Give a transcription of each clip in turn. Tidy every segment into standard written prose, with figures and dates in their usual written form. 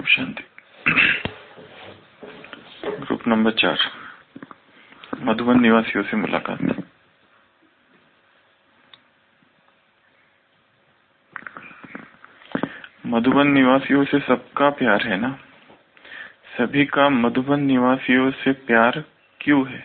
शांति। Group number 4, Madhuban निवासियों से मुलाकात। मधुबन निवासियों से सबका प्यार है ना? सभी का मधुबन निवासियों से प्यार क्यों है?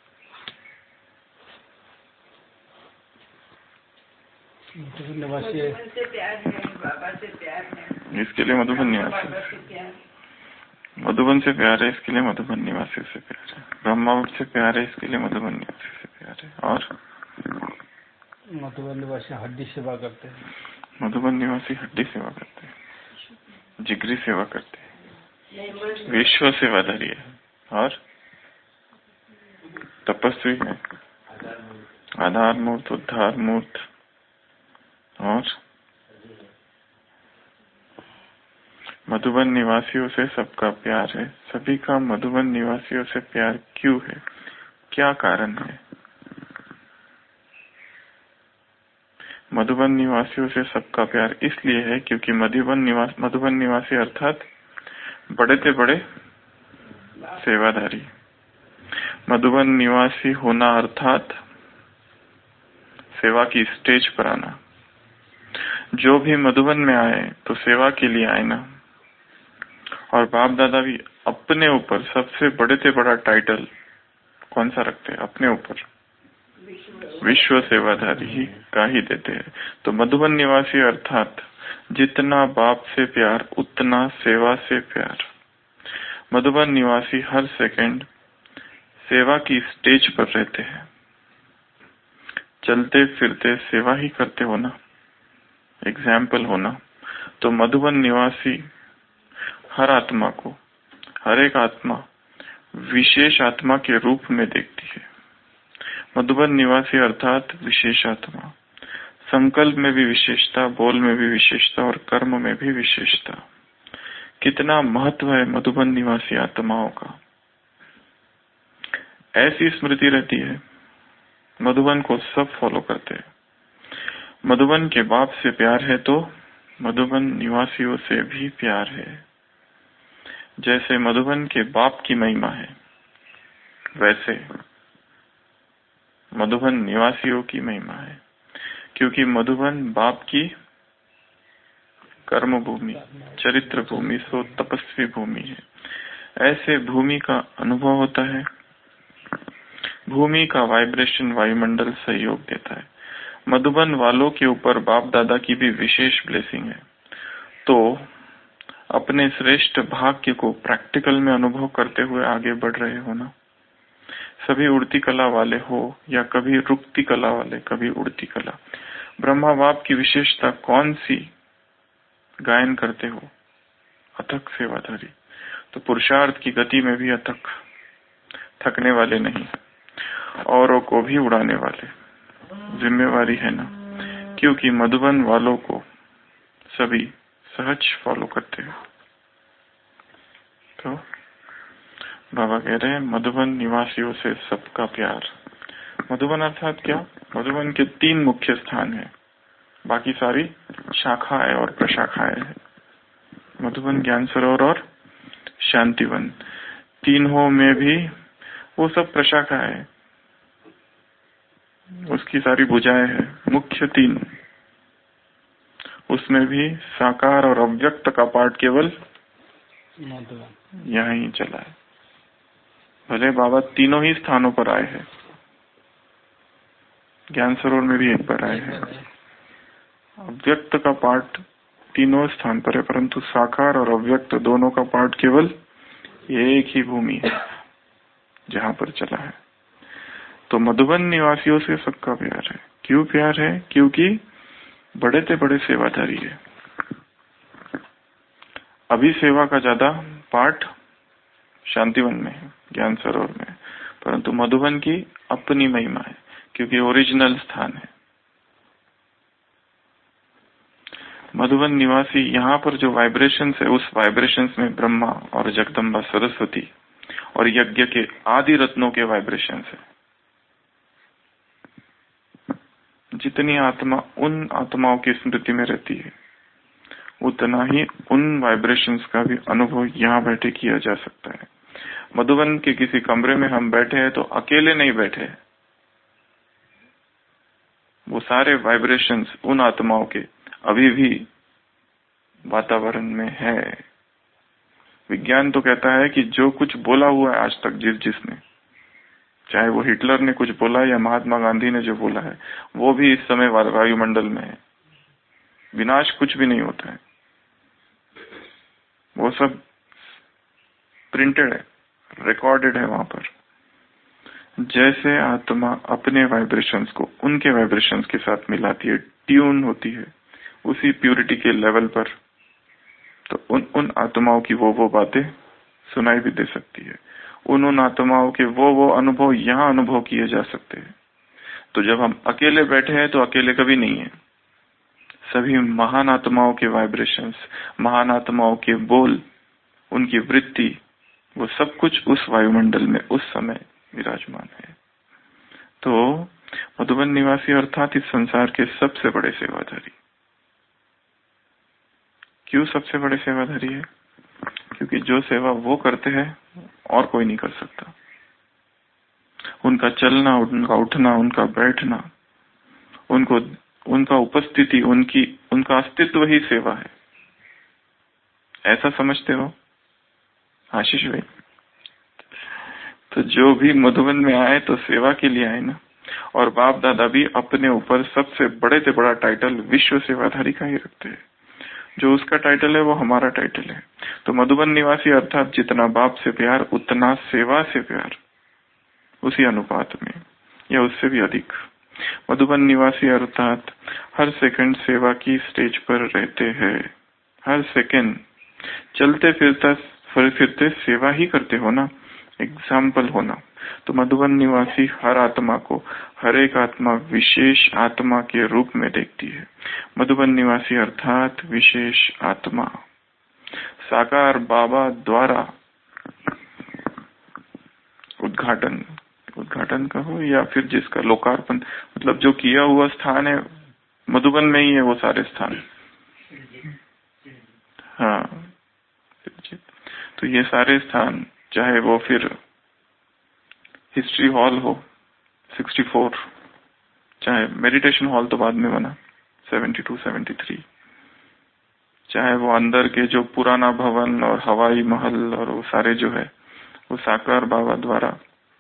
मधुबन निवासी से प्यार है, बाबा से प्यार है, इसके लिए मधुबन निवासी। मधुबन से प्यार है, इसके लिए मधुबन निवासियों से प्यार है। ब्रह्मा से प्यार है, इसके लिए मधुबन निवासी से प्यार है। और मधुबन निवासी हड्डी सेवा करते हैं। मधुबन निवासी हड्डी सेवा करते हैं, जिगरी सेवा करते हैं, विश्व सेवाधारी है और तपस्वी है, आधार मूर्त, उद्धार मूर्त। और मधुबन निवासियों से सबका प्यार है। सभी का मधुबन निवासियों से प्यार क्यों है? क्या कारण है? मधुबन निवासियों से सबका प्यार इसलिए है क्योंकि मधुबन निवासी अर्थात बड़े से बड़े सेवाधारी। मधुबन निवासी होना अर्थात सेवा की स्टेज पर आना। जो भी मधुबन में आए तो सेवा के लिए आए ना। और बाप दादा भी अपने ऊपर सबसे बड़े से बड़ा टाइटल कौन सा रखते हैं? अपने ऊपर विश्व सेवाधारी ही का ही देते हैं। तो मधुबन निवासी अर्थात जितना बाप से प्यार उतना सेवा से प्यार। मधुबन निवासी हर सेकंड सेवा की स्टेज पर रहते हैं। चलते फिरते सेवा ही करते हो ना, एग्जाम्पल होना। तो मधुबन निवासी हर आत्मा को, हर एक आत्मा विशेष आत्मा के रूप में देखती है। मधुबन निवासी अर्थात विशेष आत्मा। संकल्प में भी विशेषता, बोल में भी विशेषता और कर्म में भी विशेषता। कितना महत्व है मधुबन निवासी आत्माओं का। ऐसी स्मृति रहती है, मधुबन को सब फॉलो करते हैं। मधुबन के बाप से प्यार है तो मधुबन निवासियों से भी प्यार है। जैसे मधुबन के बाप की महिमा है, वैसे मधुबन निवासियों की महिमा है। क्योंकि मधुबन बाप की कर्म भूमि, चरित्र भूमि, सो तपस्वी भूमि है। ऐसे भूमि का अनुभव होता है। भूमि का वाइब्रेशन वायुमंडल सहयोग देता है। मधुबन वालों के ऊपर बाप दादा की भी विशेष ब्लेसिंग है। तो अपने श्रेष्ठ भाग्य को प्रैक्टिकल में अनुभव करते हुए आगे बढ़ रहे हो ना। सभी उड़ती कला वाले हो या कभी रुकती कला वाले, कभी उड़ती कला। ब्रह्मा बाप की विशेषता कौन सी? गायन करते हो, अथक सेवाधारी। तो पुरुषार्थ की गति में भी अथक, थकने वाले नहीं, औरों को भी उड़ाने वाले। जिम्मेवारी है ना, क्योंकि मधुबन वालों को सभी सहज फॉलो करते हैं। तो बाबा कह रहे हैं मधुबन निवासियों से सबका प्यार। मधुबन अर्थात क्या? मधुबन के 3 मुख्य स्थान हैं, बाकी सारी शाखाएं और प्रशाखाएं हैं। मधुबन, ज्ञान सरोवर और शांतिवन। तीनों में भी वो सब प्रशाखाएं है, उसकी सारी भुजाएं हैं। मुख्य 3, उसमें भी साकार और अव्यक्त का पाठ केवल यहाँ ही चला है। भले बाबा तीनों ही स्थानों पर आए हैं, ज्ञान सरोवर में भी एक बार आए हैं। अव्यक्त का पाठ तीनों स्थान पर है, परंतु साकार और अव्यक्त दोनों का पाठ केवल एक ही भूमि है जहाँ पर चला है। तो मधुबन निवासियों से सबका प्यार है। क्यों प्यार है? क्योंकि बड़े से बड़े सेवाधारी है। अभी सेवा का ज्यादा पाठ शांतिवन में है, ज्ञान सरोवर में, परंतु मधुबन की अपनी महिमा है क्योंकि ओरिजिनल स्थान है। मधुबन निवासी यहाँ पर जो वाइब्रेशंस है, उस वाइब्रेशंस में ब्रह्मा और जगदम्बा सरस्वती और यज्ञ के आदि रत्नों के वाइब्रेशंस है। जितनी आत्मा उन आत्माओं की स्मृति में रहती है, उतना ही उन वाइब्रेशंस का भी अनुभव यहाँ बैठे किया जा सकता है। मधुबन के किसी कमरे में हम बैठे हैं तो अकेले नहीं बैठे हैं, वो सारे वाइब्रेशंस उन आत्माओं के अभी भी वातावरण में है। विज्ञान तो कहता है कि जो कुछ बोला हुआ है आज तक जिसने, चाहे वो हिटलर ने कुछ बोला या महात्मा गांधी ने जो बोला है, वो भी इस समय वायुमंडल में है। विनाश कुछ भी नहीं होता है, वो सब प्रिंटेड है, रिकॉर्डेड है वहां पर। जैसे आत्मा अपने वाइब्रेशंस को उनके वाइब्रेशंस के साथ मिलाती है, ट्यून होती है उसी प्यूरिटी के लेवल पर, तो उन आत्माओं की वो बातें सुनाई भी दे सकती है। उन आत्माओं के वो अनुभव यहाँ अनुभव किए जा सकते हैं। तो जब हम अकेले बैठे हैं तो अकेले कभी नहीं है। सभी महान आत्माओं के वाइब्रेशंस, महान आत्माओं के बोल, उनकी वृत्ति, वो सब कुछ उस वायुमंडल में उस समय विराजमान है। तो मधुबन निवासी अर्थात इस संसार के सबसे बड़े सेवाधारी। क्यों सबसे बड़े सेवाधारी है? क्योंकि जो सेवा वो करते हैं और कोई नहीं कर सकता। उनका चलना, उनका उठना, उनका बैठना, उनका उपस्थिति, उनका अस्तित्व ही सेवा है। ऐसा समझते हो आशीष भाई? तो जो भी मधुबन में आए तो सेवा के लिए आए ना। और बाप दादा भी अपने ऊपर सबसे बड़े से बड़ा टाइटल विश्व सेवाधारी का ही रखते हैं। जो उसका टाइटल है वो हमारा टाइटल है। तो मधुबन निवासी अर्थात जितना बाप से प्यार उतना सेवा से प्यार, उसी अनुपात में या उससे भी अधिक। मधुबन निवासी अर्थात हर सेकंड सेवा की स्टेज पर रहते हैं। हर सेकंड चलते फिरते सेवा ही करते हो ना, एग्जाम्पल होना। तो मधुबन निवासी हर आत्मा को, हर एक आत्मा विशेष आत्मा के रूप में देखती है। मधुबन निवासी अर्थात विशेष आत्मा साकार बाबा द्वारा उद्घाटन कहो या फिर जिसका लोकार्पण, मतलब जो किया हुआ स्थान है मधुबन में ही है वो सारे स्थान। हाँ, तो ये सारे स्थान, चाहे वो फिर हिस्ट्री हॉल हो 64, चाहे मेडिटेशन हॉल तो बाद में बना 72, 73, चाहे वो अंदर के जो पुराना भवन और हवाई महल और वो सारे जो है वो साकार बाबा द्वारा,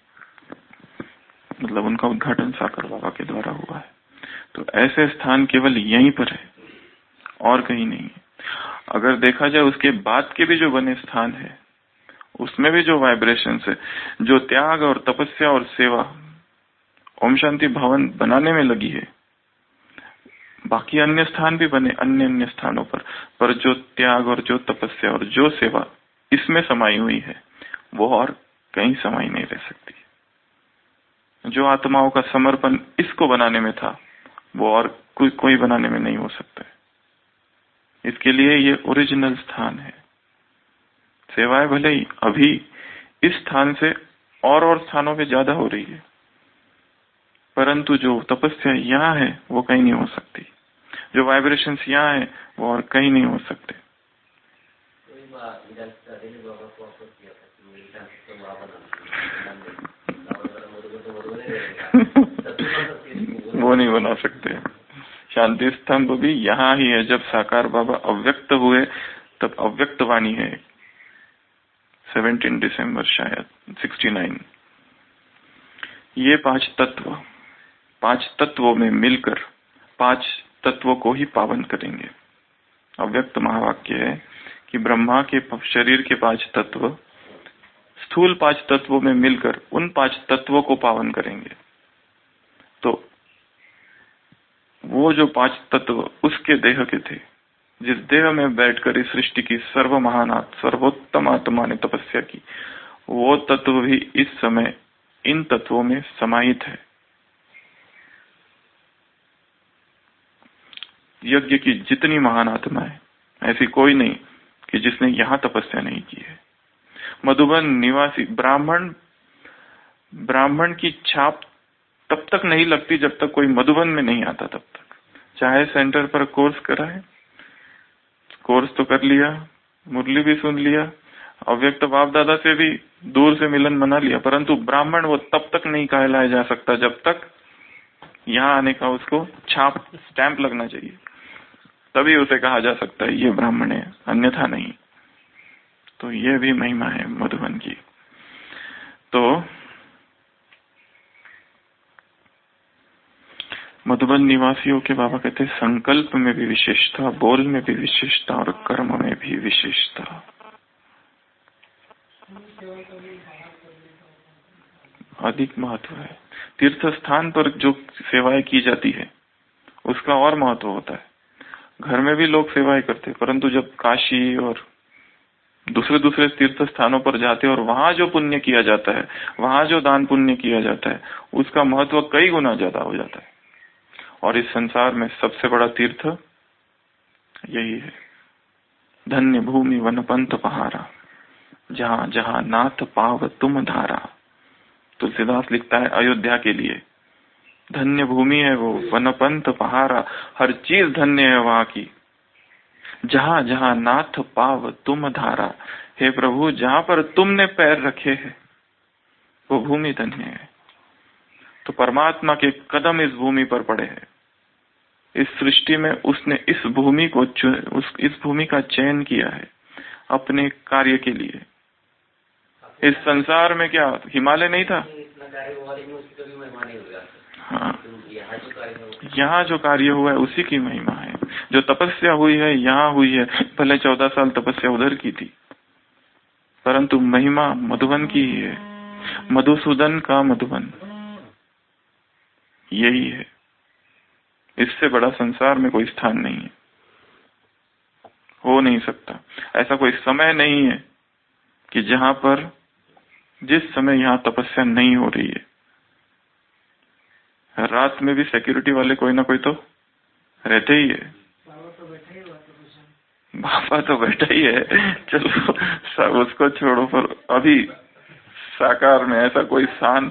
मतलब उनका उद्घाटन साकार बाबा के द्वारा हुआ है। तो ऐसे स्थान केवल यहीं पर है और कहीं नहीं है। अगर देखा जाए उसके बाद के भी जो बने स्थान है उसमें भी जो वाइब्रेशंस है, जो त्याग और तपस्या और सेवा ओम शांति भवन बनाने में लगी है, बाकी अन्य स्थान भी बने अन्य स्थानों पर जो त्याग और जो तपस्या और जो सेवा इसमें समाई हुई है वो और कहीं समाई नहीं रह सकती। जो आत्माओं का समर्पण इसको बनाने में था वो और कोई बनाने में नहीं हो सकता है। इसके लिए ये ओरिजिनल स्थान है। सेवाएं भले ही अभी इस स्थान से और स्थानों पे ज्यादा हो रही है, परंतु जो तपस्या यहाँ है वो कहीं नहीं हो सकती, जो वाइब्रेशंस यहाँ है वो और कहीं नहीं हो सकते। वो नहीं बना सकते। शांति स्तंभ भी यहाँ ही है। जब साकार बाबा अव्यक्त हुए तब अव्यक्त वाणी है 17 दिसंबर शायद 69। ये पांच तत्वों में मिलकर 5 तत्वों को ही पावन करेंगे। अव्यक्त महावाक्य है कि ब्रह्मा के शरीर के 5 तत्व स्थूल 5 तत्वों में मिलकर उन 5 तत्वों को पावन करेंगे। तो वो जो 5 तत्व उसके देह के थे, जिस देह में बैठकर इस सृष्टि की सर्वोत्तम आत्मा ने तपस्या की, वो तत्व भी इस समय इन तत्वों में समाहित है। यज्ञ की जितनी महान आत्मा है ऐसी कोई नहीं कि जिसने यहाँ तपस्या नहीं की है। मधुबन निवासी ब्राह्मण की छाप तब तक नहीं लगती जब तक कोई मधुबन में नहीं आता। तब तक चाहे सेंटर पर कोर्स कराए, कोर्स तो कर लिया, मुरली भी सुन लिया, अव्यक्त बाप दादा से भी दूर से मिलन मना लिया, परंतु ब्राह्मण वो तब तक नहीं कहलाया जा सकता जब तक यहाँ आने का उसको छाप स्टैंप लगना चाहिए, तभी उसे कहा जा सकता है ये ब्राह्मण है, अन्यथा नहीं। तो ये भी महिमा है मधुबन की। तो मधुबन निवासियों के बाबा कहते हैं संकल्प में भी विशेषता, बोल में भी विशेषता और कर्म में भी विशेषता। अधिक महत्व है। तीर्थ स्थान पर जो सेवाएं की जाती है उसका और महत्व होता है। घर में भी लोग सेवाएं करते हैं, परंतु जब काशी और दूसरे तीर्थ स्थानों पर जाते हैं और वहां जो पुण्य किया जाता है, वहां जो दान पुण्य किया जाता है, उसका महत्व कई गुना ज्यादा हो जाता है। और इस संसार में सबसे बड़ा तीर्थ यही है। धन्य भूमि वन पंथ पहारा, जहां जहां नाथ पाव तुम धारा। तुलसीदास लिखता है अयोध्या के लिए, धन्य भूमि है वो, वन पंथ पहारा, हर चीज धन्य है वहां की, जहां जहां नाथ पाव तुम धारा। हे प्रभु, जहां पर तुमने पैर रखे हैं वो भूमि धन्य है। तो परमात्मा के कदम इस भूमि पर पड़े हैं। इस सृष्टि में उसने इस भूमि को इस भूमि का चयन किया है अपने कार्य के लिए। इस संसार में क्या हिमालय नहीं था? हाँ, यहाँ जो कार्य हुआ है उसी की महिमा है। जो तपस्या हुई है यहाँ हुई है, भले 14 साल तपस्या उधर की थी, परंतु महिमा मधुबन की ही है। मधुसूदन का मधुबन यही है। इससे बड़ा संसार में कोई स्थान नहीं है, हो नहीं सकता। ऐसा कोई समय नहीं है कि जहां पर जिस समय यहाँ तपस्या नहीं हो रही है। रात में भी सिक्योरिटी वाले कोई ना कोई तो रहते ही है। बाबा तो बैठा ही है, चलो सब उसको छोड़ो, पर अभी साकार में ऐसा कोई स्थान।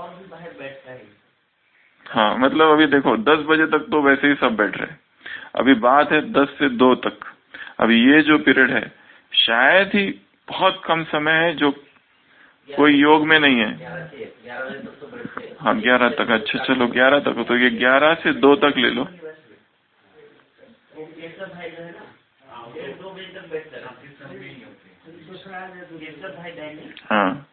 हाँ, मतलब अभी देखो 10 बजे तक तो वैसे ही सब बैठ रहे, अभी बात है 10 से 2 तक। अभी ये जो पीरियड है शायद ही बहुत कम समय है जो कोई योग में नहीं है। हाँ, 11 तक। अच्छा चलो 11 तक, तो ये 11 से 2 तक ले लो। हाँ,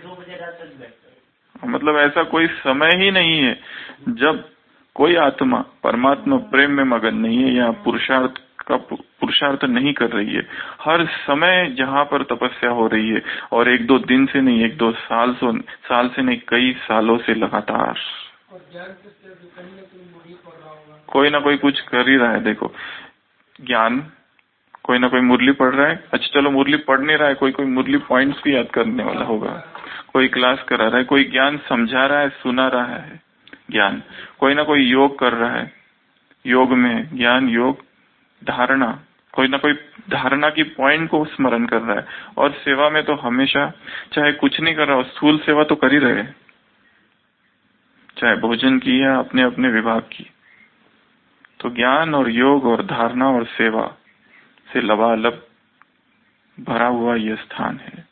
मतलब ऐसा कोई समय ही नहीं है जब कोई आत्मा परमात्मा प्रेम में मगन नहीं है या पुरुषार्थ नहीं कर रही है। हर समय जहाँ पर तपस्या हो रही है, और 1-2 दिन से नहीं, 1-2 साल से नहीं, कई सालों से लगातार कोई ना कोई कुछ कर ही रहा है। देखो, ज्ञान कोई ना कोई मुरली पढ़ रहा है। अच्छा चलो मुरली पढ़ नहीं रहा है, कोई मुरली पॉइंट्स भी याद करने वाला होगा, कोई क्लास करा रहा है, कोई ज्ञान समझा रहा है, सुना रहा है ज्ञान, कोई ना कोई योग कर रहा है, योग में ज्ञान, योग धारणा, कोई ना कोई धारणा की पॉइंट को स्मरण कर रहा है। और सेवा में तो हमेशा, चाहे कुछ नहीं कर रहा हो, स्थूल सेवा तो कर ही रहे, चाहे भोजन की या अपने अपने विभाग की। तो ज्ञान और योग और धारणा और सेवा से लबालब भरा हुआ यह स्थान है।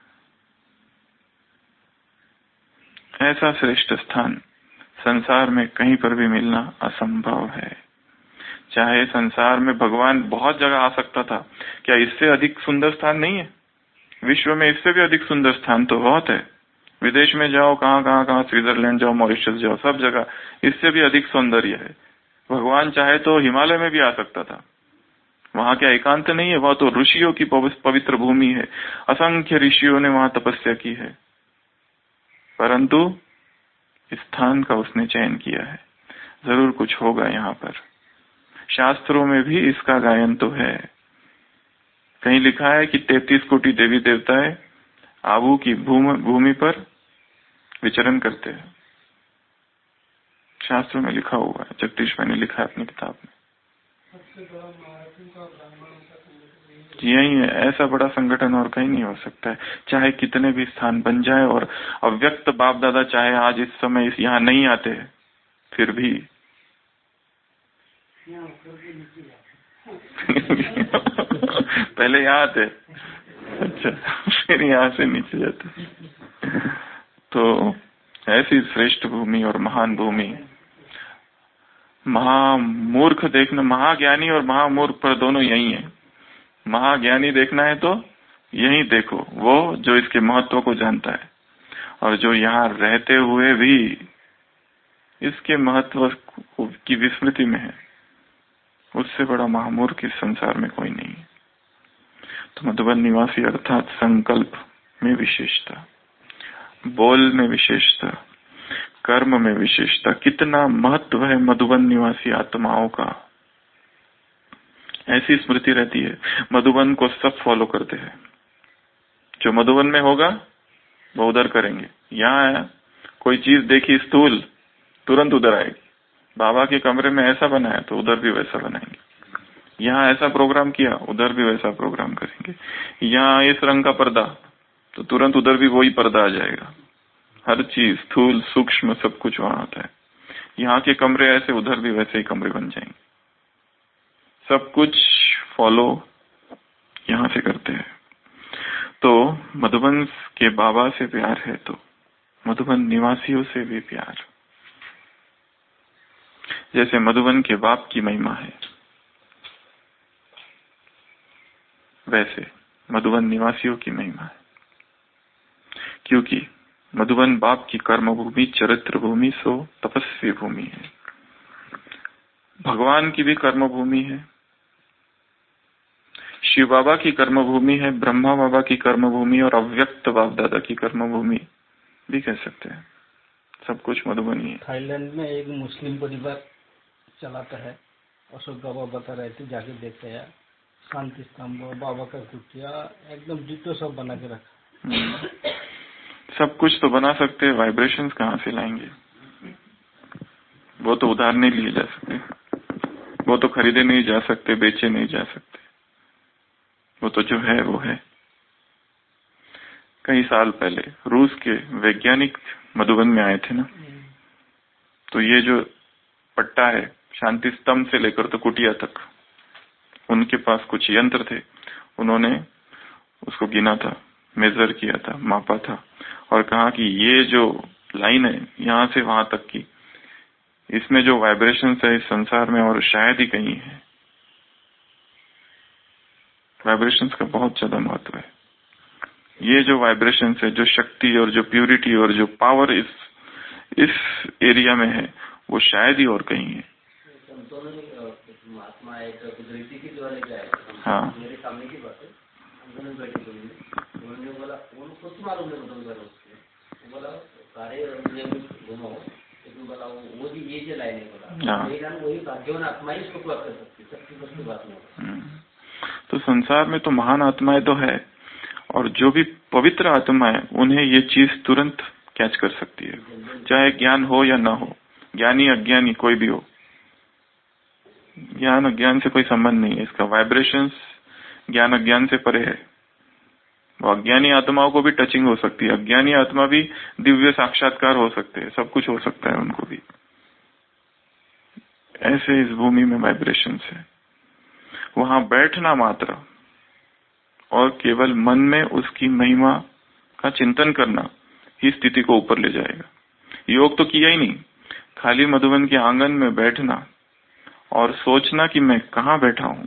ऐसा श्रेष्ठ स्थान संसार में कहीं पर भी मिलना असंभव है। चाहे संसार में भगवान बहुत जगह आ सकता था, क्या इससे अधिक सुंदर स्थान नहीं है? विश्व में इससे भी अधिक सुंदर स्थान तो बहुत है। विदेश में जाओ, कहाँ स्विट्जरलैंड जाओ, मॉरिशस जाओ, सब जगह इससे भी अधिक सौंदर्य है। भगवान चाहे तो हिमालय में भी आ सकता था। वहां क्या एकांत नहीं है? वह तो ऋषियों की पवित्र भूमि है, असंख्य ऋषियों ने वहां तपस्या की है, परंतु स्थान का उसने चयन किया है। जरूर कुछ होगा यहाँ पर। शास्त्रों में भी इसका गायन तो है। कहीं लिखा है कि 33 कोटि देवी देवताएं आबू की भूमि पर विचरण करते हैं। शास्त्रों में लिखा हुआ है, जगदीश भाई ने लिखा है अपनी किताब में। यही है, ऐसा बड़ा संगठन और कहीं नहीं हो सकता है। चाहे कितने भी स्थान बन जाए और अव्यक्त बाप दादा चाहे आज इस समय यहाँ नहीं आते, फिर भी पहले यहाँ आते, अच्छा, फिर यहाँ से नीचे जाते। तो ऐसी श्रेष्ठ भूमि और महान भूमि, महामूर्ख देखना, महाज्ञानी और महामूर्ख पर दोनों यही है। महाज्ञानी देखना है तो यही देखो, वो जो इसके महत्व को जानता है, और जो यहाँ रहते हुए भी इसके महत्व की विस्मृति में है, उससे बड़ा महामूर्ख इस संसार में कोई नहीं है। तो मधुबन निवासी अर्थात संकल्प में विशेषता, बोल में विशेषता, कर्म में विशेषता, कितना महत्व है मधुबन निवासी आत्माओं का, ऐसी स्मृति रहती है। मधुबन को सब फॉलो करते हैं, जो मधुबन में होगा वो उधर करेंगे। यहाँ कोई चीज देखी स्थूल, तुरंत उधर आएगी। बाबा के कमरे में ऐसा बनाया तो उधर भी वैसा बनाएंगे। यहाँ ऐसा प्रोग्राम किया, उधर भी वैसा प्रोग्राम करेंगे। यहाँ इस रंग का पर्दा, तो तुरंत उधर भी वही पर्दा आ जाएगा। हर चीज स्थूल सूक्ष्म सब कुछ वहां आता है। यहाँ के कमरे ऐसे, उधर भी वैसे ही कमरे बन जाएंगे। सब कुछ फॉलो यहाँ से करते हैं। तो मधुबन के बाबा से प्यार है तो मधुबन निवासियों से भी प्यार। जैसे मधुबन के बाप की महिमा है, वैसे मधुबन निवासियों की महिमा है। क्योंकि मधुबन बाप की कर्म भूमि, चरित्र भूमि, सो तपस्वी भूमि है। भगवान की भी कर्म भूमि है, शिव बाबा की कर्म भूमि है, ब्रह्मा बाबा की कर्म भूमि, और अव्यक्त बाप दादा की कर्म भूमि भी कह सकते हैं। सब कुछ मधुबनी है। थाईलैंड में एक मुस्लिम परिवार चलाता है, अशोक बाबा बता रहे थे, जाके देखते हैं। शांति स्तंभ, बाबा का कुटिया, एकदम डिटो सब बना के रखा। सब कुछ तो बना सकते हैं, वाइब्रेशंस कहाँ से लाएंगे? वो तो उधार नहीं लिए जा सकते, वो तो खरीदे नहीं जा सकते, बेचे नहीं जा सकते। वो तो जो है वो है। कई साल पहले रूस के वैज्ञानिक मधुबन में आए थे ना, तो ये जो पट्टा है, शांति स्तंभ से लेकर तो कुटिया तक, उनके पास कुछ यंत्र थे। उन्होंने उसको गिना था, मेजर किया था, मापा था, और कहा कि ये जो लाइन है यहाँ से वहां तक की, इसमें जो वाइब्रेशंस है इस संसार में और शायद ही कहीं है। वाइब्रेशंस का बहुत ज्यादा महत्व है। ये जो वाइब्रेशंस है, जो शक्ति और जो प्यूरिटी और जो पावर इस एरिया में है, वो शायद ही और कहीं है। हाँ, मेरे सामने की बात है, उन्होंने बैठे थे, उन्होंने बोला उनको कुछ मालूम नहीं, बोला सारे घूमो, बोला वो भी ये जो लाइन है, बोला वही भाग्यवान आत्मा ही इसको प्राप्त कर सकती, सबकी सबकी बात नहीं। तो संसार में तो महान आत्माएं तो है, और जो भी पवित्र आत्मा है उन्हें ये चीज तुरंत कैच कर सकती है, चाहे ज्ञान हो या ना हो, ज्ञानी अज्ञानी कोई भी हो। ज्ञान अज्ञान से कोई संबंध नहीं है इसका। वाइब्रेशंस ज्ञान अज्ञान से परे है। वो अज्ञानी आत्माओं को भी टचिंग हो सकती है, अज्ञानी आत्मा भी दिव्य साक्षात्कार हो सकते हैं, सब कुछ हो सकता है उनको भी। ऐसे इस भूमि में वाइब्रेशंस है। वहां बैठना मात्र और केवल मन में उसकी महिमा का चिंतन करना ही स्थिति को ऊपर ले जाएगा। योग तो किया ही नहीं, खाली मधुबन के आंगन में बैठना और सोचना कि मैं कहाँ बैठा हूँ,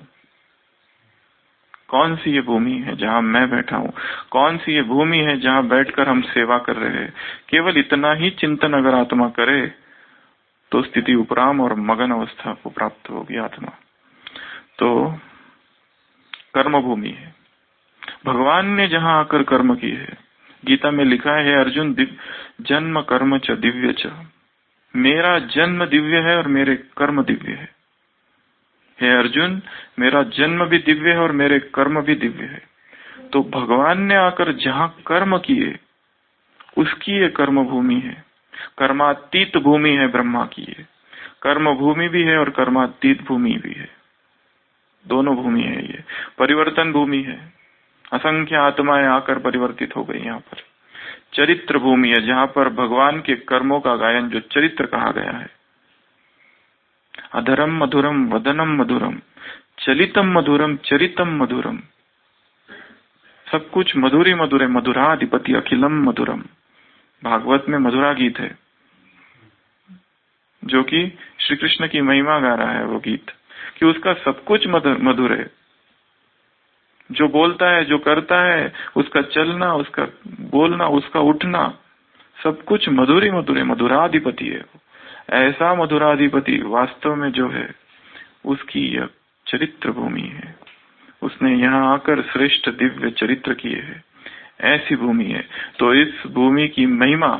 कौन सी ये भूमि है जहाँ मैं बैठा हूँ, कौन सी ये भूमि है जहाँ बैठकर हम सेवा कर रहे हैं। केवल इतना ही चिंतन अगर आत्मा करे तो स्थिति उपराम और मगन अवस्था को प्राप्त होगी आत्मा। तो कर्म भूमि है। भगवान ने जहाँ आकर कर्म किए है, गीता में लिखा है अर्जुन, जन्म कर्म च दिव्य च, मेरा जन्म दिव्य है और मेरे कर्म दिव्य है। हे अर्जुन, मेरा जन्म भी दिव्य है और मेरे कर्म भी दिव्य है। तो भगवान ने आकर जहाँ कर्म किए उसकी ये कर्म भूमि है। कर्मातीत भूमि है ब्रह्मा की ये। कर्म भूमि भी है और कर्मातीत भूमि भी है, दोनों भूमि है। ये परिवर्तन भूमि है, असंख्य आत्माएं आकर परिवर्तित हो गई। यहाँ पर चरित्र भूमि है, जहाँ पर भगवान के कर्मों का गायन, जो चरित्र कहा गया है। अधरम मधुरम वदनम मधुरम चलितम मधुरम चरितम मधुरम, सब कुछ मधुरी मधुर है। मधुराधिपति अखिलम मधुरम, भागवत में मधुरा गीत है जो कि श्री कृष्ण की महिमा गा रहा है वो गीत, कि उसका सब कुछ मधुर है। जो बोलता है, जो करता है, उसका चलना, उसका बोलना, उसका उठना, सब कुछ मधुरी मधुर है। मधुराधिपति है। ऐसा मधुराधिपति वास्तव में जो है उसकी यह चरित्र भूमि है। उसने यहाँ आकर श्रेष्ठ दिव्य चरित्र किए हैं। ऐसी भूमि है। तो इस भूमि की महिमा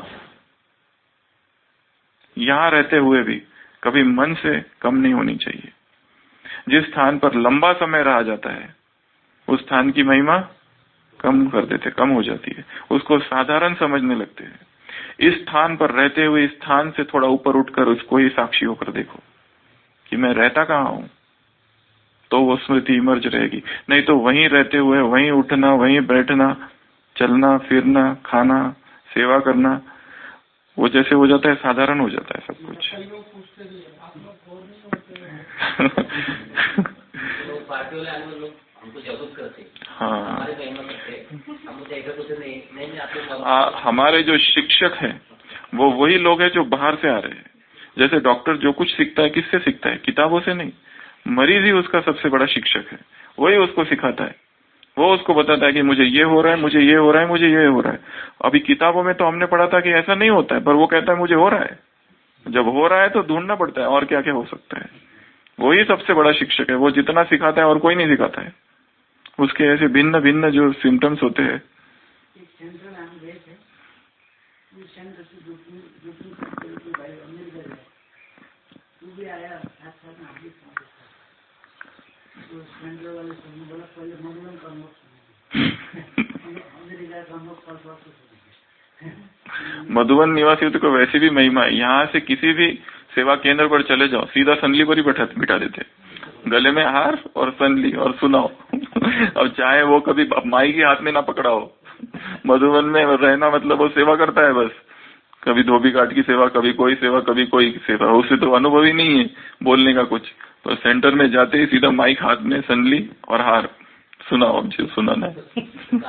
यहाँ रहते हुए भी कभी मन से कम नहीं होनी चाहिए। जिस स्थान पर लंबा समय रहा जाता है उस स्थान की महिमा कम कर देते, कम हो जाती है, उसको साधारण समझने लगते हैं। इस स्थान पर रहते हुए इस स्थान से थोड़ा ऊपर उठकर उसको ही साक्षी होकर देखो कि मैं रहता कहाँ हूँ, तो वो स्मृति इमर्ज रहेगी। नहीं तो वहीं रहते हुए वहीं उठना, वहीं बैठना, चलना फिरना, खाना, सेवा करना, वो जैसे हो जाता है, साधारण हो जाता है सब कुछ। हाँ, हमारे जो शिक्षक हैं वो वही लोग हैं जो बाहर से आ रहे हैं। जैसे डॉक्टर जो कुछ सीखता है किससे सीखता है? किताबों से नहीं। मरीज ही उसका सबसे बड़ा शिक्षक है। वही उसको सिखाता है, वो उसको बताता है कि मुझे ये हो रहा है, मुझे ये हो रहा है, मुझे ये हो रहा है। अभी किताबों में तो हमने पढ़ा था कि ऐसा नहीं होता है, पर वो कहता है मुझे हो रहा है। जब हो रहा है तो ढूंढना पड़ता है और क्या क्या हो सकता है। वही सबसे बड़ा शिक्षक है। वो जितना सिखाता है और कोई नहीं सिखाता है। उसके ऐसे भिन्न भिन्न जो सिम्टम्स होते हैं। मधुबन निवासियों को वैसे भी महिमा है। यहाँ से किसी भी सेवा केंद्र पर चले जाओ, सीधा सनली पर ही बिठा देते, गले में हार और सनली और सुनाओ। अब चाहे वो कभी माई के हाथ में ना पकड़ा हो। मधुबन में रहना मतलब वो सेवा करता है बस। कभी धोबी घाट की सेवा, कभी कोई सेवा, कभी कोई सेवा। उससे तो अनुभव ही नहीं है बोलने का कुछ। तो सेंटर में जाते ही सीधा माइक हाथ में, सनली और हार, सुनाओ जो सुनाना है।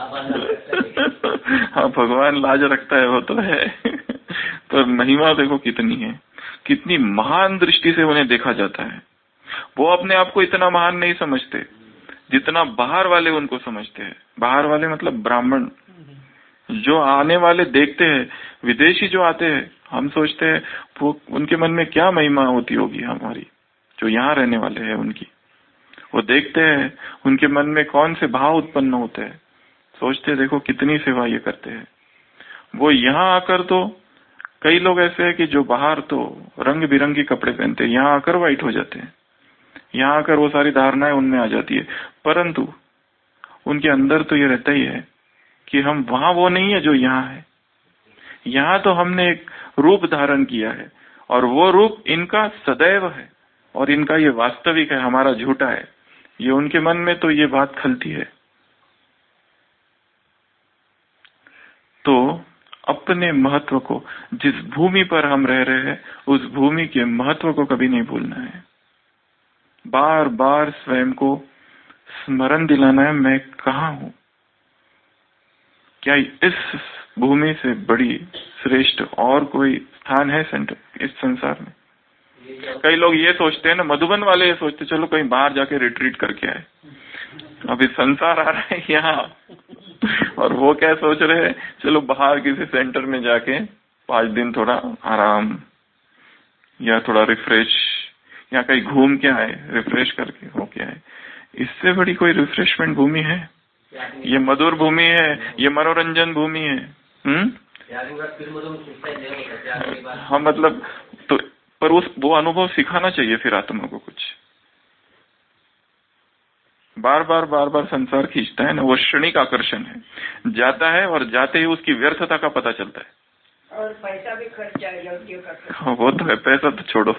हाँ, भगवान लाज रखता है, वो तो है। पर महिमा देखो कितनी है, कितनी महान दृष्टि से उन्हें देखा जाता है। वो अपने आप को इतना महान नहीं समझते जितना बाहर वाले उनको समझते हैं। बाहर वाले मतलब ब्राह्मण जो आने वाले देखते हैं, विदेशी जो आते हैं, हम सोचते हैं वो उनके मन में क्या महिमा होती होगी हमारी, जो यहाँ रहने वाले हैं उनकी। वो देखते हैं उनके मन में कौन से भाव उत्पन्न होते हैं, सोचते देखो कितनी सेवा ये करते हैं। वो यहाँ आकर तो कई लोग ऐसे हैं कि जो बाहर तो रंग बिरंगी कपड़े पहनते हैं, यहाँ आकर व्हाइट हो जाते हैं। यहाँ आकर वो सारी धारणाएं उनमें आ जाती है, परंतु उनके अंदर तो ये रहता ही है कि हम वहां वो नहीं है जो यहाँ है। यहाँ तो हमने एक रूप धारण किया है और वो रूप इनका सदैव है और इनका ये वास्तविक है, हमारा झूठा है। ये उनके मन में तो ये बात खलती है। तो अपने महत्व को, जिस भूमि पर हम रह रहे हैं उस भूमि के महत्व को कभी नहीं भूलना है। बार बार स्वयं को स्मरण दिलाना है, मैं कहाँ हूँ। क्या इस भूमि से बड़ी श्रेष्ठ और कोई स्थान है सेंटर इस संसार में? कई लोग ये सोचते हैं ना, मधुबन वाले ये सोचते चलो कहीं बाहर जाके रिट्रीट करके आए। अभी संसार आ रहा है यहाँ, और वो क्या सोच रहे हैं, चलो बाहर किसी सेंटर में जाके 5 दिन थोड़ा आराम या थोड़ा रिफ्रेश, या कहीं घूम के आए, रिफ्रेश करके हो के आए। इससे बड़ी कोई रिफ्रेशमेंट भूमि है? ये मधुर भूमि है, ये मनोरंजन भूमि है। हाँ, मतलब तो पर वो अनुभव सिखाना चाहिए फिर आत्मा को कुछ। बार बार संसार खींचता है ना, वो क्षणिक आकर्षण है, जाता है और जाते ही उसकी व्यर्थता का पता चलता है। और पैसा भी खर्च आएगा। हाँ, वो तो है, पैसा तो छोड़ो।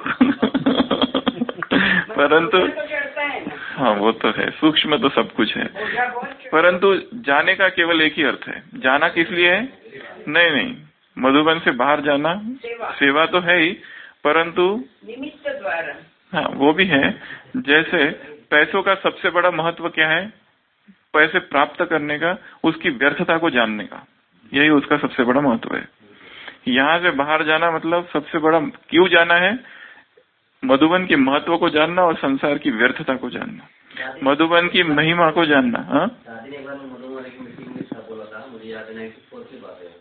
परंतु हाँ, वो तो है, सूक्ष्म तो सब कुछ है। परंतु जाने का केवल एक ही अर्थ है। जाना किस लिए है? नहीं, मधुबन से बाहर जाना सेवा तो है ही, परंतु निमित्त द्वारा। हाँ, वो भी है। जैसे पैसों का सबसे बड़ा महत्व क्या है? पैसे प्राप्त करने का, उसकी व्यर्थता को जानने का, यही उसका सबसे बड़ा महत्व है। यहाँ से बाहर जाना मतलब सबसे बड़ा क्यों जाना है? मधुबन के महत्व को जानना और संसार की व्यर्थता को जानना, मधुबन की महिमा को जानना। हाँ, बोला था, मुझे याद नहीं कि बात है।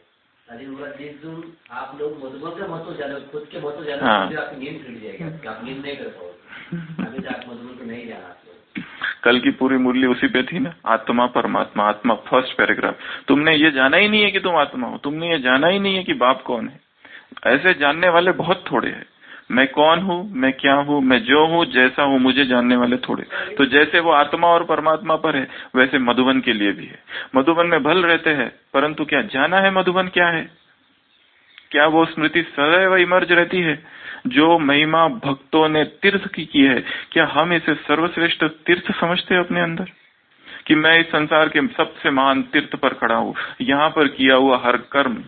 आप लोग मधुबन का महत्व जानो, खुद के महत्व जानो, आपकी नींद टूट जाएगी, आप नींद नहीं कर पाओगे। अभी तक मधुबन को नहीं जाना। कल की पूरी मुरली उसी पे थी ना, आत्मा परमात्मा, आत्मा फर्स्ट पैराग्राफ। तुमने ये जाना ही नहीं है कि तुम आत्मा हो, तुमने ये जाना ही नहीं है कि बाप कौन है। ऐसे जानने वाले बहुत थोड़े हैं। मैं कौन हूँ, मैं क्या हूँ, मैं जो हूँ जैसा हूँ, मुझे जानने वाले थोड़े। तो जैसे वो आत्मा और परमात्मा पर है, वैसे मधुबन के लिए भी है। मधुबन में भल रहते हैं, परंतु क्या जाना है मधुबन क्या है? क्या वो स्मृति सदैव इमर्ज रहती है? जो महिमा भक्तों ने तीर्थ की है, क्या हम इसे सर्वश्रेष्ठ तीर्थ समझते हैं अपने अंदर कि मैं इस संसार के सबसे महान तीर्थ पर खड़ा हूँ, यहाँ पर किया हुआ हर कर्म,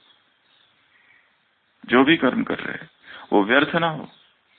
जो भी कर्म कर रहे हैं वो व्यर्थ ना हो।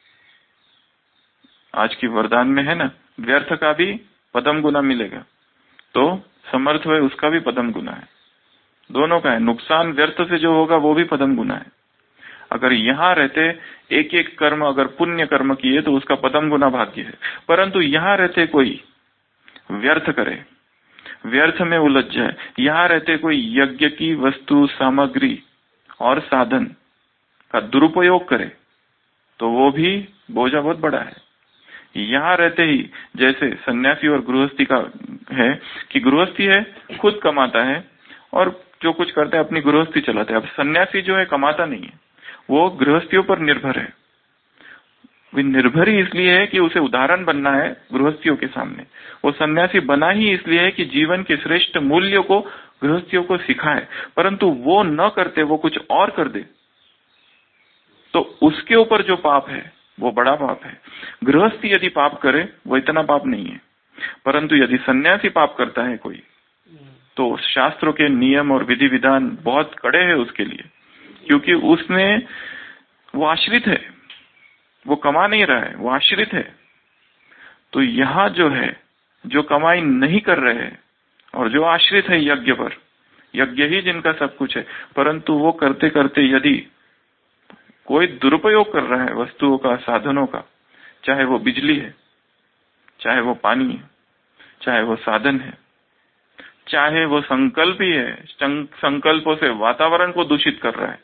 आज की वरदान में है ना, व्यर्थ का भी पदम गुना मिलेगा, तो समर्थ हुए उसका भी पदम गुना है, दोनों का है। नुकसान व्यर्थ से जो होगा वो भी पदम गुना है। अगर यहाँ रहते एक एक कर्म अगर पुण्य कर्म किए तो उसका पदम गुना भाग्य है, परंतु यहाँ रहते कोई व्यर्थ करे, व्यर्थ में उलझ जाए, यहाँ रहते कोई यज्ञ की वस्तु सामग्री और साधन का दुरुपयोग करे, तो वो भी बोझा बहुत बड़ा है। यहाँ रहते ही जैसे सन्यासी और गृहस्थी का है कि गृहस्थी है खुद कमाता है और जो कुछ करता है अपनी गृहस्थी चलाता है। अब सन्यासी जो है कमाता नहीं है, वो गृहस्थियों पर निर्भर है। वो निर्भर ही इसलिए है कि उसे उदाहरण बनना है गृहस्थियों के सामने। वो सन्यासी बना ही इसलिए है कि जीवन के श्रेष्ठ मूल्यों को गृहस्थियों को सिखाए, परंतु वो न करते, वो कुछ और कर दे, तो उसके ऊपर जो पाप है वो बड़ा पाप है। गृहस्थी यदि पाप करे वो इतना पाप नहीं है, परंतु यदि सन्यासी पाप करता है कोई, तो शास्त्रों के नियम और विधि विधान बहुत कड़े हैं उसके लिए, क्योंकि उसने वो आश्रित है, वो कमा नहीं रहा है, वो आश्रित है। तो यहाँ जो है, जो कमाई नहीं कर रहे हैं और जो आश्रित है यज्ञ पर, यज्ञ ही जिनका सब कुछ है, परंतु वो करते करते यदि कोई दुरुपयोग कर रहा है वस्तुओं का, साधनों का, चाहे वो बिजली है, चाहे वो पानी है, चाहे वो साधन है, चाहे वो संकल्प ही है, संकल्पों से वातावरण को दूषित कर रहा है,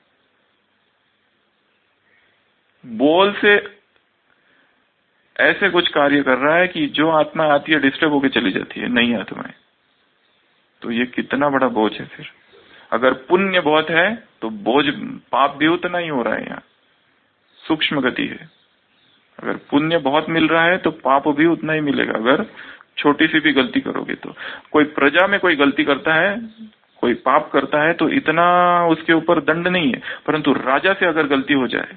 बोल से ऐसे कुछ कार्य कर रहा है कि जो आत्मा आती है डिस्टर्ब होकर चली जाती है, नहीं आत्माएं, तो ये कितना बड़ा बोझ है। फिर अगर पुण्य बहुत है तो बोझ पाप भी उतना ही हो रहा है। यहाँ सूक्ष्म गति है, अगर पुण्य बहुत मिल रहा है तो पाप भी उतना ही मिलेगा। अगर छोटी सी भी गलती करोगे तो, कोई प्रजा में कोई गलती करता है, कोई पाप करता है तो इतना उसके ऊपर दंड नहीं है, परंतु राजा से अगर गलती हो जाए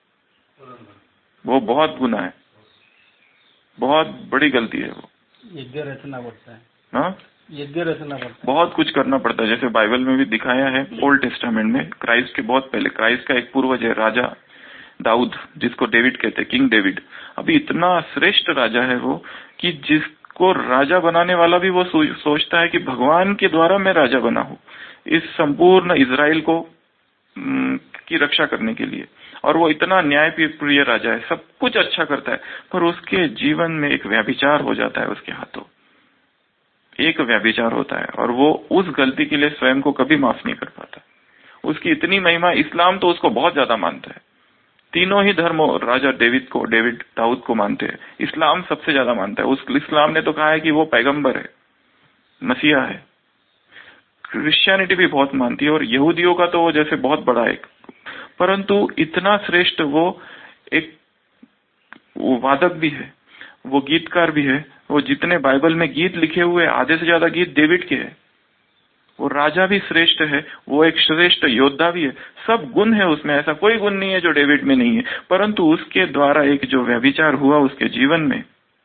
वो बहुत गुना है, बहुत बड़ी गलती है। वो यज्ञ रचना पड़ता है, हाँ, यज्ञ रचना पड़ता है, बहुत कुछ करना पड़ता है। जैसे बाइबल में भी दिखाया है, ओल्ड टेस्टामेंट में, क्राइस्ट के बहुत पहले, क्राइस्ट का एक पूर्वज है राजा दाऊद, जिसको डेविड कहते हैं, किंग डेविड। अभी इतना श्रेष्ठ राजा है वो कि जिसको राजा बनाने वाला भी वो सोचता है कि भगवान के द्वारा मैं राजा बना हूँ इस संपूर्ण इजराइल को की रक्षा करने के लिए। और वो इतना न्याय प्रिय राजा है, सब कुछ अच्छा करता है, पर उसके जीवन में एक व्यभिचार हो जाता है, उसके हाथों एक व्यभिचार होता है और वो उस गलती के लिए स्वयं को कभी माफ नहीं कर पाता। उसकी इतनी महिमा, इस्लाम तो उसको बहुत ज्यादा मानता है, तीनों ही धर्म राजा डेविड दाऊद को मानते हैं, इस्लाम सबसे ज्यादा मानता है। उस इस्लाम ने तो कहा है कि वो पैगंबर है, मसीहा है। क्रिश्चियनिटी भी बहुत मानती है और यहूदियों का तो वो जैसे बहुत बड़ा एक, परंतु इतना श्रेष्ठ वो एक वो वादक भी है, वो गीतकार भी है। वो जितने बाइबल में गीत लिखे हुए आधे से ज्यादा गीत डेविड के हैं। वो राजा भी श्रेष्ठ है, वो एक श्रेष्ठ योद्धा भी है, सब गुण है उसमें, ऐसा कोई गुण नहीं है जो डेविड में नहीं है। परंतु उसके द्वारा एक जो व्यभिचार हुआ उसके जीवन में,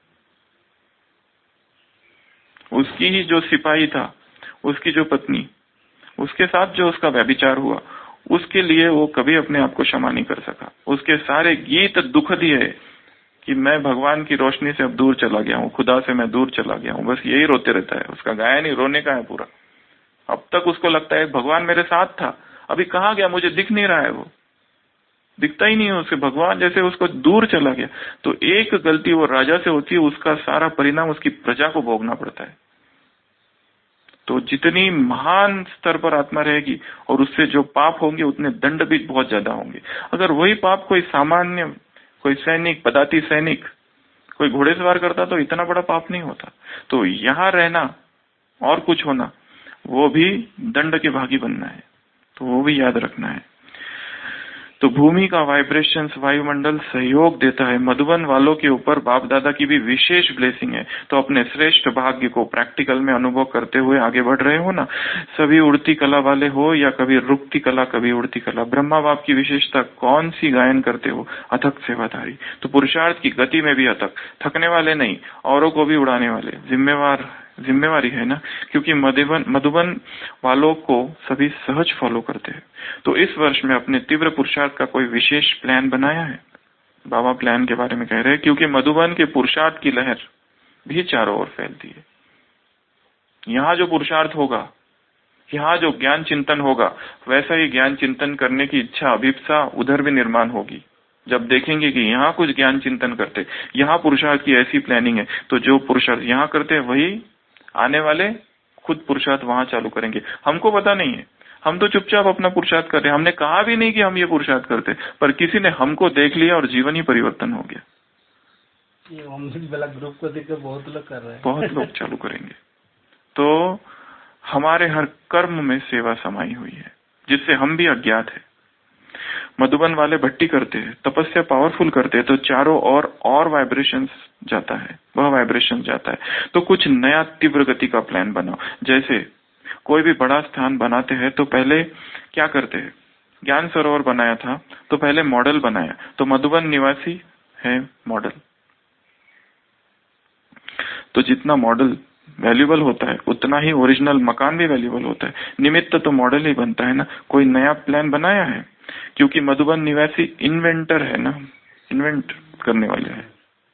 उसकी ही जो सिपाही था, उसकी जो पत्नी, उसके साथ जो उसका व्यभिचार हुआ, उसके लिए वो कभी अपने आप को क्षमा नहीं कर सका। उसके सारे गीत दुखद ही है कि मैं भगवान की रोशनी से अब दूर चला गया हूँ, खुदा से मैं दूर चला गया हूँ, बस यही रोते रहता है। उसका गायन ही रोने का है पूरा। अब तक उसको लगता है भगवान मेरे साथ था, अभी कहाँ गया, मुझे दिख नहीं रहा है, वो दिखता ही नहीं है उसे, भगवान जैसे उसको दूर चला गया। तो एक गलती वो राजा से होती है, उसका सारा परिणाम उसकी प्रजा को भोगना पड़ता है। तो जितनी महान स्तर पर आत्मा रहेगी और उससे जो पाप होंगे उतने दंड भी बहुत ज्यादा होंगे। अगर वही पाप कोई सामान्य, कोई सैनिक, पदाती सैनिक, कोई घोड़ेसवार करता तो इतना बड़ा पाप नहीं होता। तो यहाँ रहना और कुछ होना, वो भी दंड के भागी बनना है, तो वो भी याद रखना है। तो भूमि का वाइब्रेशंस, वायुमंडल सहयोग देता है। मधुबन वालों के ऊपर बाप दादा की भी विशेष ब्लेसिंग है। तो अपने श्रेष्ठ भाग्य को प्रैक्टिकल में अनुभव करते हुए आगे बढ़ रहे हो ना, सभी उड़ती कला वाले हो या कभी रुकती कला कभी उड़ती कला, ब्रह्मा बाप की विशेषता कौन सी गायन करते हो? अथक सेवाधारी। तो पुरुषार्थ की गति में भी अथक, थकने वाले नहीं, औरों को भी उड़ाने वाले, जिम्मेवारी है ना, क्योंकि मधुबन वालों को सभी सहज फॉलो करते हैं। तो इस वर्ष में अपने तीव्र पुरुषार्थ का कोई विशेष प्लान बनाया है? बाबा प्लान के बारे में कह रहे हैं, क्योंकि मधुबन के पुरुषार्थ की लहर भी चारों ओर फैलती है। यहाँ जो पुरुषार्थ होगा, यहाँ जो ज्ञान चिंतन होगा, वैसा ही ज्ञान चिंतन करने की इच्छा, अभिप्सा उधर भी निर्माण होगी। जब देखेंगे कि यहाँ कुछ ज्ञान चिंतन करते, यहाँ पुरुषार्थ की ऐसी प्लानिंग है, तो जो पुरुषार्थ यहाँ करते हैं वही आने वाले खुद पुरुषार्थ वहां चालू करेंगे। हमको पता नहीं है, हम तो चुपचाप अपना पुरुषार्थ कर रहे हैं। हमने कहा भी नहीं कि हम ये पुरुषार्थ करते, पर किसी ने हमको देख लिया और जीवन ही परिवर्तन हो गया। ये ग्रुप को देख बहुत लोग कर रहे हैं, बहुत लोग चालू करेंगे। तो हमारे हर कर्म में सेवा समाई हुई है, जिससे हम भी अज्ञात है। मधुबन वाले भट्टी करते हैं, तपस्या पावरफुल करते हैं, तो चारों और वाइब्रेशंस जाता है, वह वाइब्रेशन जाता है। तो कुछ नया तीव्र गति का प्लान बनाओ। जैसे कोई भी बड़ा स्थान बनाते हैं तो पहले क्या करते हैं? ज्ञान सरोवर बनाया था तो पहले मॉडल बनाया, तो मधुबन निवासी है मॉडल। तो जितना मॉडल वैल्यूबल होता है उतना ही ओरिजिनल मकान भी वैल्यूबल होता है। निमित्त तो मॉडल ही बनता है ना। कोई नया प्लान बनाया है? क्योंकि मधुबन निवासी इन्वेंटर है ना, इन्वेंट करने वाले हैं।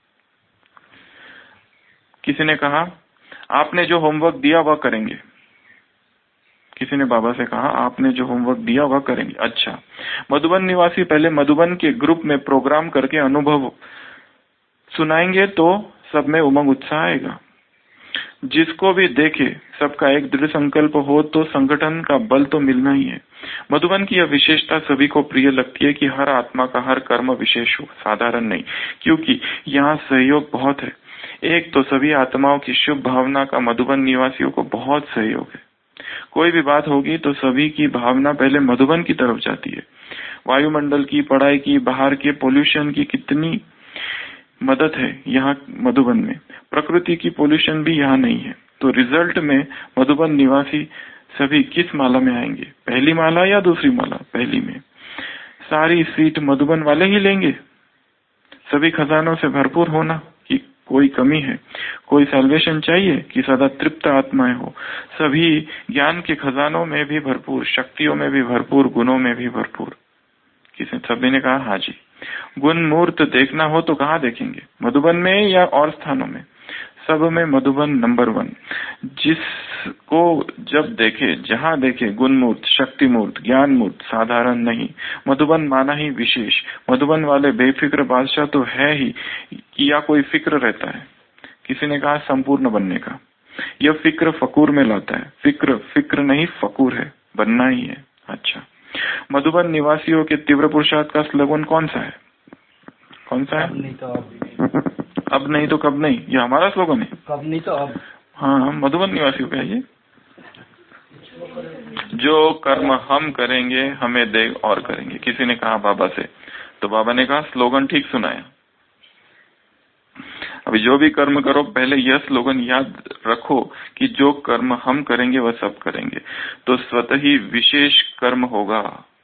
किसी ने कहा आपने जो होमवर्क दिया वह करेंगे। किसी ने बाबा से कहा आपने जो होमवर्क दिया वह करेंगे। अच्छा, मधुबन निवासी पहले मधुबन के ग्रुप में प्रोग्राम करके अनुभव सुनाएंगे तो सब में उमंग उत्साह आएगा। जिसको भी देखे सबका एक दृढ़ संकल्प हो तो संगठन का बल तो मिलना ही है। मधुबन की यह विशेषता सभी को प्रिय लगती है कि हर आत्मा का हर कर्म विशेष हो, साधारण नहीं, क्योंकि यहाँ सहयोग बहुत है। एक तो सभी आत्माओं की शुभ भावना का मधुबन निवासियों को बहुत सहयोग है। कोई भी बात होगी तो सभी की भावना पहले मधुबन की तरफ जाती है। वायुमंडल की, पढ़ाई की, बाहर के पोल्यूशन की कितनी मदद है यहाँ मधुबन में। प्रकृति की पोल्यूशन भी यहाँ नहीं है। तो रिजल्ट में मधुबन निवासी सभी किस माला में आएंगे? पहली माला या दूसरी माला? पहली में। सारी सीट मधुबन वाले ही लेंगे। सभी खजानों से भरपूर होना कि कोई कमी है? कोई सैल्वेशन चाहिए कि सदा तृप्त आत्माएं हो? सभी ज्ञान के खजानों में भी भरपूर, शक्तियों में भी भरपूर, गुणों में भी भरपूर। सभी ने कहा हाँ जी। गुण मूर्त देखना हो तो कहाँ देखेंगे? मधुबन में या और स्थानों में? सब में मधुबन नंबर 1। जिसको जब देखे, जहाँ देखे गुण मूर्त, शक्ति मूर्त, ज्ञान मूर्त, साधारण नहीं, मधुबन माना ही विशेष। मधुबन वाले बेफिक्र बादशाह तो है ही, या कोई फिक्र रहता है? किसी ने कहा संपूर्ण बनने का। यह फिक्र फकूर में लाता है। फिक्र नहीं फकूर है, बनना ही है। अच्छा, मधुबन निवासियों के तीव्र पुरुषार्थ का स्लोगन कौन सा है? कौन सा है? अब नहीं तो कब नहीं, ये हमारा स्लोगन है। कब नहीं तो अब। हाँ, मधुबन निवासियों का ये, जो कर्म हम करेंगे हमें दे और करेंगे। किसी ने कहा बाबा से, तो बाबा ने कहा स्लोगन ठीक सुनाया। अभी जो भी कर्म करो पहले यह स्लोगन याद रखो कि जो कर्म हम करेंगे वह सब करेंगे, तो स्वतः ही विशेष कर्म होगा।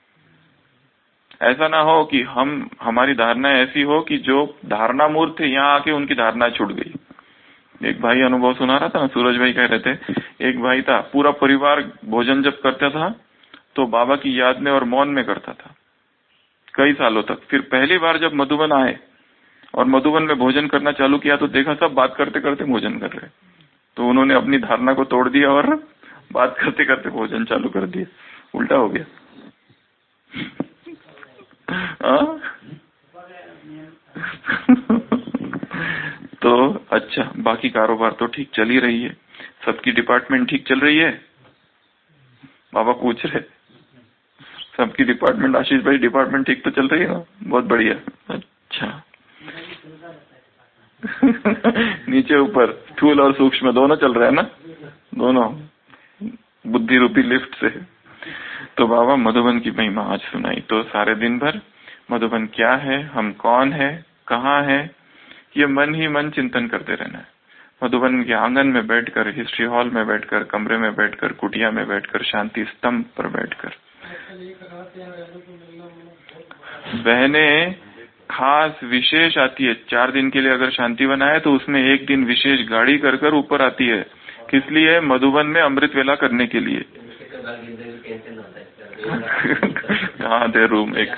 ऐसा ना हो कि हमारी धारणा ऐसी हो कि जो धारणा मूर्त थे यहाँ आके उनकी धारणा छूट गई। एक भाई अनुभव सुना रहा था ना, सूरज भाई कह रहे थे, एक भाई था पूरा परिवार भोजन जब करता था तो बाबा की याद में और मौन में करता था कई सालों तक। फिर पहली बार जब मधुबन आए और मधुबन में भोजन करना चालू किया तो देखा सब बात करते करते भोजन कर रहे, तो उन्होंने अपनी धारणा को तोड़ दिया और बात करते करते भोजन चालू कर दिया, उल्टा हो गया। तो अच्छा, बाकी कारोबार तो ठीक चल ही रही है, सबकी डिपार्टमेंट ठीक चल रही है? बाबा पूछ रहे, सबकी डिपार्टमेंट, आशीष भाई डिपार्टमेंट ठीक तो चल रही है ना? बहुत बढ़िया। अच्छा। नीचे ऊपर स्थूल और सूक्ष्म दोनों चल रहे हैं ना, दोनों बुद्धि रूपी लिफ्ट से। तो बाबा मधुबन की महिमा आज सुनाई, तो सारे दिन भर मधुबन क्या है, हम कौन है, कहाँ है, ये मन ही मन चिंतन करते रहना है। मधुबन के आंगन में बैठकर, हिस्ट्री हॉल में बैठकर, कमरे में बैठकर, कुटिया में बैठकर, शांति स्तंभ पर बैठकर। बहनें खास विशेष आती है 4 दिन के लिए, अगर शांति बनाए तो उसमें एक दिन विशेष गाड़ी कर कर ऊपर आती है। किस लिए? मधुबन में अमृत वेला करने के लिए। कहाँ दे रूम एक।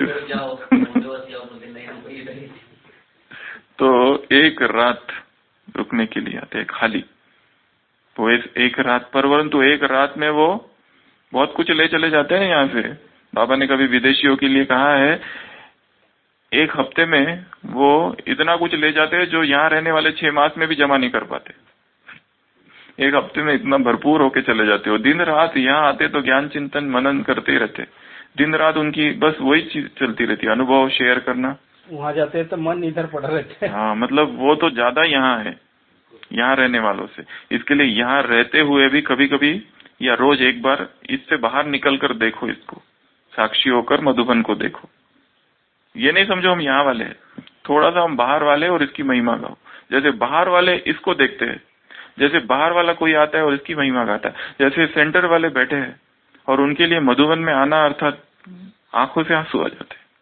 तो एक रात रुकने के लिए आते हैं खाली, वो एक रात पर, परंतु एक रात में वो बहुत कुछ ले चले जाते हैं यहाँ से। बाबा ने कभी विदेशियों के लिए कहा है, एक हफ्ते में वो इतना कुछ ले जाते हैं जो यहाँ रहने वाले 6 मास में भी जमा नहीं कर पाते। एक हफ्ते में इतना भरपूर होके चले जाते हो। दिन रात यहाँ आते तो ज्ञान चिंतन मनन करते ही रहते, दिन रात उनकी बस वही चीज चलती रहती है, अनुभव शेयर करना। वहाँ जाते हैं तो मन इधर पड़ा रहता है। हाँ, मतलब वो तो ज्यादा यहाँ है, यहाँ रहने वालों से। इसके लिए यहाँ रहते हुए भी कभी कभी या रोज एक बार इससे बाहर निकल कर देखो, इसको साक्षी होकर मधुबन को देखो। ये नहीं समझो हम यहाँ वाले हैं, थोड़ा सा हम बाहर वाले और इसकी महिमा गाओ। जैसे बाहर वाले इसको देखते हैं, जैसे बाहर वाला कोई आता है और इसकी महिमा गाता है, जैसे सेंटर वाले बैठे हैं और उनके लिए मधुबन में आना अर्थात आंखों से आंसू आ जाते हैं।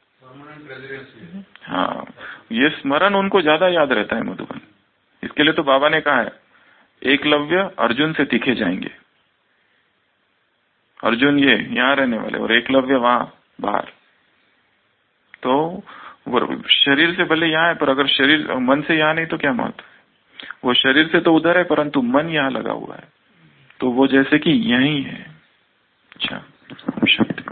हाँ, ये स्मरण उनको ज्यादा याद रहता है मधुबन। इसके लिए तो बाबा ने कहा है, एकलव्य अर्जुन से तीखे जाएंगे। अर्जुन ये यहाँ रहने वाले और एकलव्य वहां बाहर। तो वो शरीर से भले यहाँ है, पर अगर शरीर मन से यहाँ नहीं तो क्या महत्व है? वो शरीर से तो उधर है परंतु मन यहाँ लगा हुआ है, तो वो जैसे कि यही है। अच्छा, शक्ति।